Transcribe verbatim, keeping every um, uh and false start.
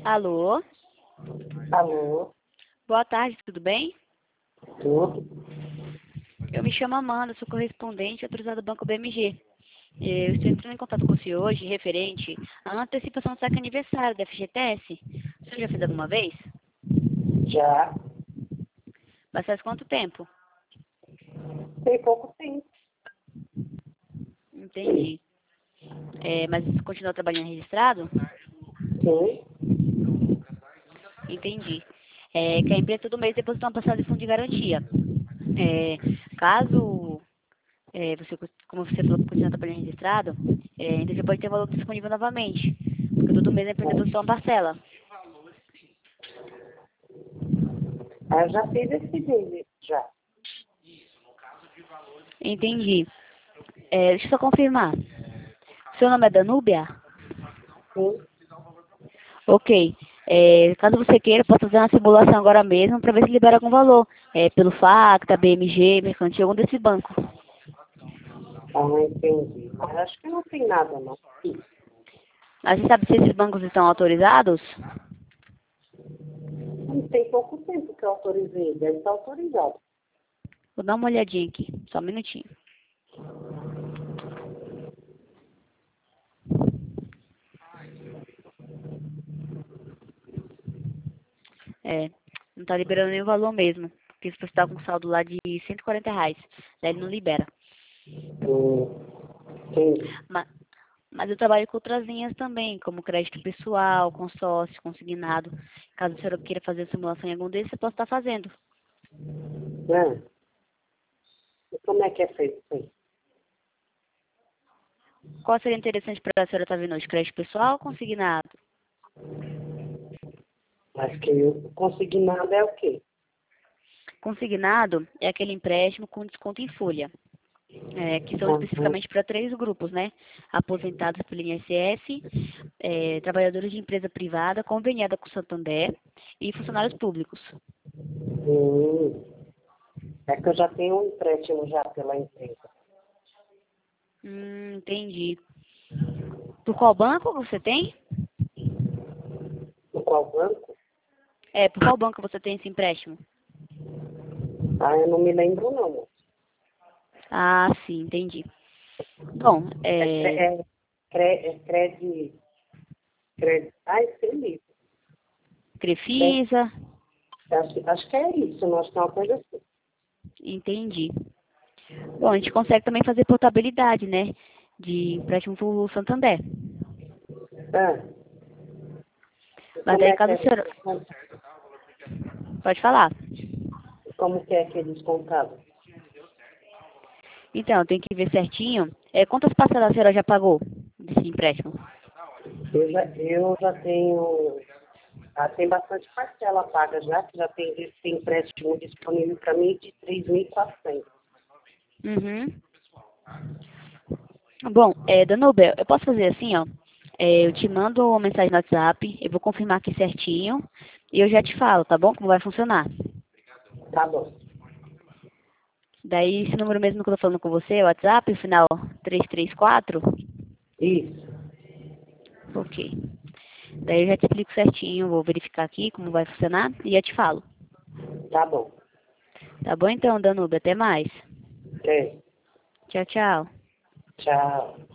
Alô? Alô? Boa tarde, tudo bem? Tudo? Eu me chamo Amanda, sou correspondente autorizada do Banco B M G. Eu estou entrando em contato com o senhor hoje referente à antecipação do saque aniversário da F G T S. O senhor já fez alguma vez? Já. Mas faz quanto tempo? Tem pouco tempo. Entendi. É, mas continua trabalhando registrado? Sim. Entendi. É, que a empresa todo mês deposita uma parcela de fundo de garantia. É, caso é, você, como você falou que continua trabalhando registrado, é, ainda você pode ter valor disponível novamente. Porque todo mês a empresa deposita uma parcela. Ah, eu já fiz esse vídeo, já. Entendi. É, deixa eu só confirmar. Seu nome é Danúbia? Sim. Ok. É, caso você queira, posso fazer uma simulação agora mesmo para ver se libera algum valor. É, pelo Facta, B M G, Mercantil, algum desses bancos. Ah, entendi. Mas acho que não tem nada, não. Mas você sabe se esses bancos estão autorizados? Não tem pouco tempo que eu autorizei. Deve estar autorizado. Vou dar uma olhadinha aqui. Só um minutinho. É, não tá liberando nenhum valor mesmo. Porque se você está com saldo lá de cento e quarenta reais. Daí ele não libera. Hum, entendi. Mas, mas eu trabalho com outras linhas também, como crédito pessoal, consórcio, consignado. Caso a senhora queira fazer a simulação em algum desses, eu posso estar fazendo. É. E como é que é feito isso aí? Qual seria interessante para a senhora estar vendo hoje? Crédito pessoal ou consignado? Mas que eu consignado é o quê? Consignado é aquele empréstimo com desconto em folha, é, que são Aham. especificamente para três grupos, né? Aposentados pelo I N S S, é, trabalhadores de empresa privada, conveniada com o Santander e funcionários públicos. Hum. É que eu já tenho um empréstimo já pela empresa. Hum, entendi. Por qual banco você tem? No qual banco? É, por qual banco você tem esse empréstimo? Ah, eu não me lembro, não. Ah, sim, entendi. Bom, É, cre- é, é, cre- é crédito. Crédito. Ah, sei mesmo. Crédito. Crefisa, Acho, acho que é isso, nós temos uma coisa assim. entendi. Bom, a gente consegue também fazer portabilidade, né? De empréstimo pro Santander. Ah, e Mas como daí, é que caso é o senhor... descontado? Pode falar. Como que é que é descontado? Então, tem que ver certinho. É, quantas parcelas a senhora já pagou desse empréstimo? Eu já, eu já tenho, ah, tem bastante parcela paga já, que já tem esse empréstimo disponível para mim de três mil e quatrocentos. Uhum. Bom, é, Danúbia, eu posso fazer assim, ó. É, eu te mando uma mensagem no WhatsApp, eu vou confirmar aqui certinho e eu já te falo, tá bom? Como vai funcionar. Tá bom. Daí, esse número mesmo que eu tô falando com você, o WhatsApp, o final três três quatro, Isso. ok. Daí eu já te explico certinho, vou verificar aqui como vai funcionar e eu te falo. Tá bom. Tá bom então, Danúbia? Até mais. É. Tchau, tchau. Tchau.